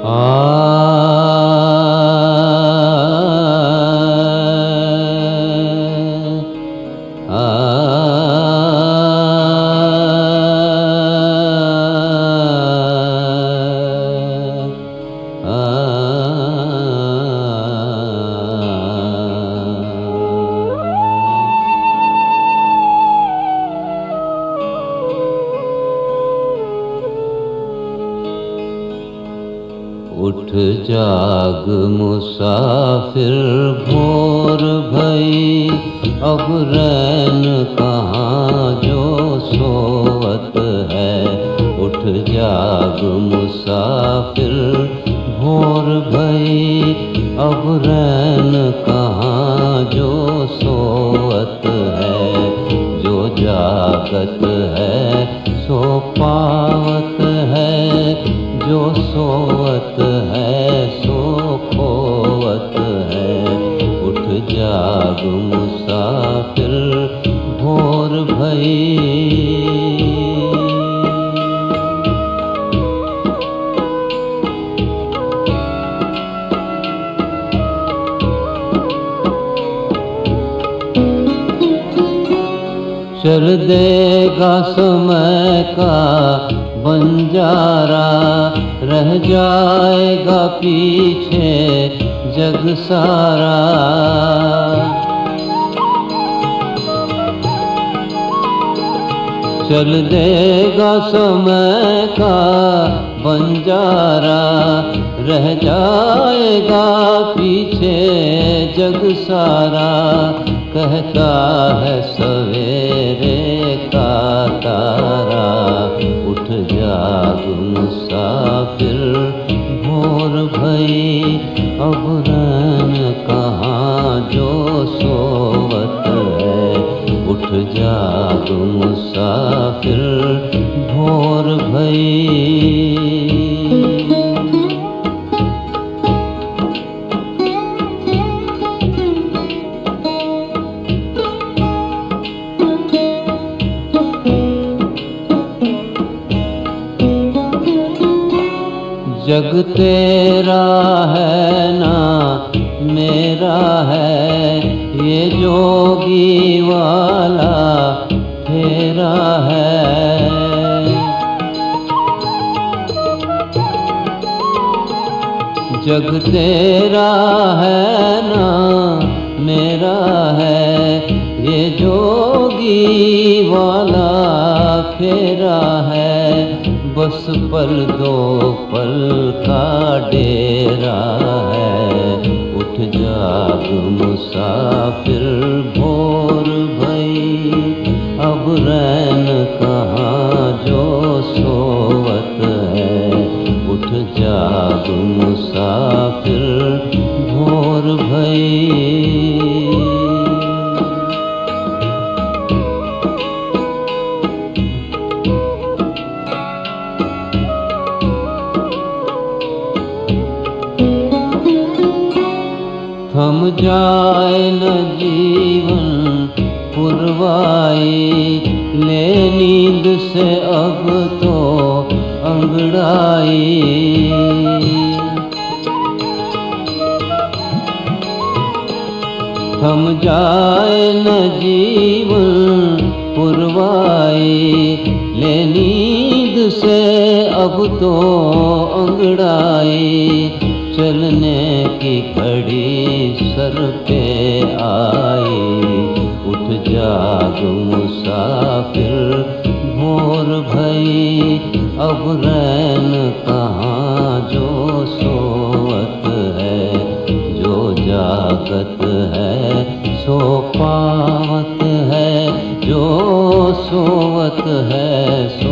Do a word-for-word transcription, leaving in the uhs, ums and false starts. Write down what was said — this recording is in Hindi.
उठ जाग मुसाफिर भोर भई, अब रैन कहाँ जो सोवत है। उठ जाग मुसाफिर भोर भई, अब रैन कहाँ जो सोवत है। जो जागत है सो पावत है, जो सोवत है सो खोवत है। उठ जाग मुसाफिर भोर भई। चल देगा समय का बंजारा, रह जाएगा पीछे जग सारा। चल देगा समय का बंजारा, रह जाएगा पीछे जग सारा। कहता है सवेरे का तारा, उठ जाग मुसाफिर भोर भई। अब रैन कहाँ जो सोवत है। उठ जाग मुसाफिर भोर भई। जग तेरा है ना मेरा है, ये जोगी वाला फेरा है। जग तेरा है ना मेरा है, ये जोगी वाला फेरा है। बस पल दो पल का डेरा है। उठ जाग मुसाफिर भोर भई, अब रैन कहाँ जो सोवत है। उठ जाग मुसाफिर भोर भई। थम जाए न जीवन पुरवाई, ले नींद से अब तो अंगड़ाई। थम जाए न जीवन पुरवाई, ले नींद से अब तो अंगड़ाई। चलने की घड़ी सर पे आई, उठ जाग मुसाफिर भोर भई। अब रैन कहाँ जो सोवत है। जो जागत है सो पावत है, जो सोवत है